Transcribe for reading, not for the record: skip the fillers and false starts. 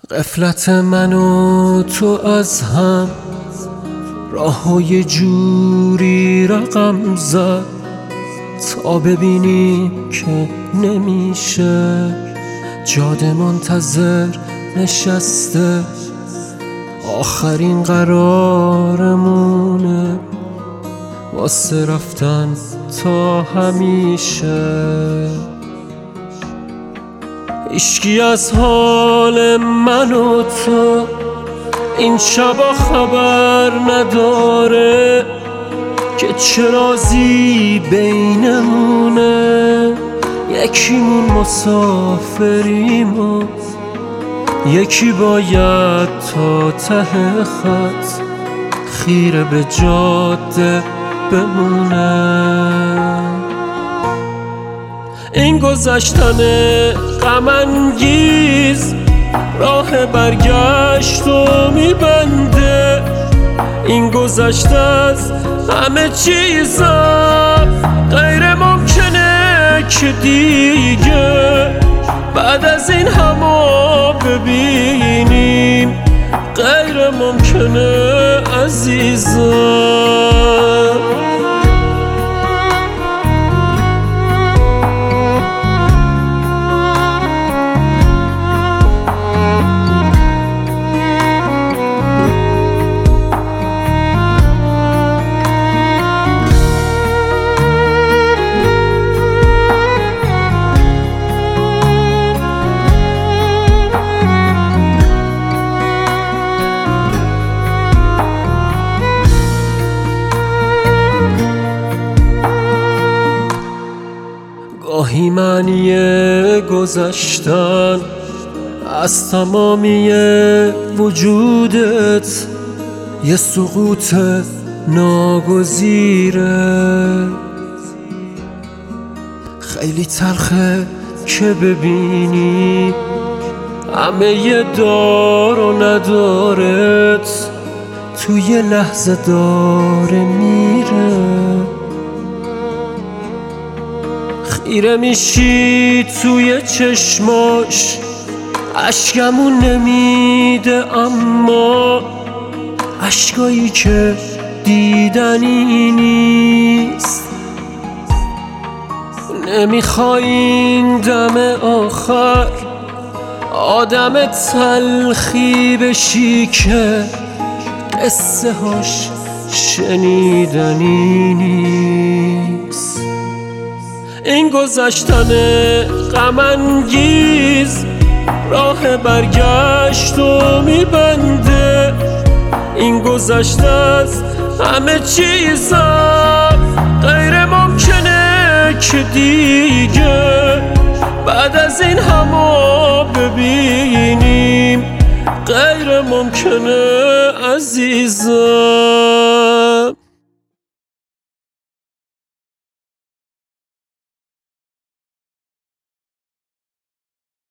غفلت من و تو از هم راهو یه جوری رقم زد تا ببینیم که نمیشه. جاده منتظر نشسته، آخرین قرارمونه واسه رفتن تا همیشه. هیچکی از حال من و تو این شبا خبر نداره که چه رازی بینمونه. یکیمون مسافریم و یکی باید تا ته خط خیره به جاده بمونه. این گذشتن غم انگیز راه برگشت و میبنده. این گذشته از همه چیزا غیر ممکنه که دیگه بعد از این همو ببینیم. غیر ممکنه عزیزم. گاهی معنی گذشتن از تمامی وجودت یه سقوط ناگزیره. خیلی تلخه که ببینی همه یه دار و ندارت تو یه لحظه داره میره. خیره میشی توی چشماش اشکمون نمیده، اما اشکایی که دیدنی نیست. نمیخوای این دم آخر آدم تلخی بشی که قصه هاش شنیدنی نیست. این گذشتن غم انگیز راه برگشت و میبنده. این گذشته از همه چیزا غیر ممکنه که دیگه بعد از این همو ببینیم. غیر ممکنه عزیزم.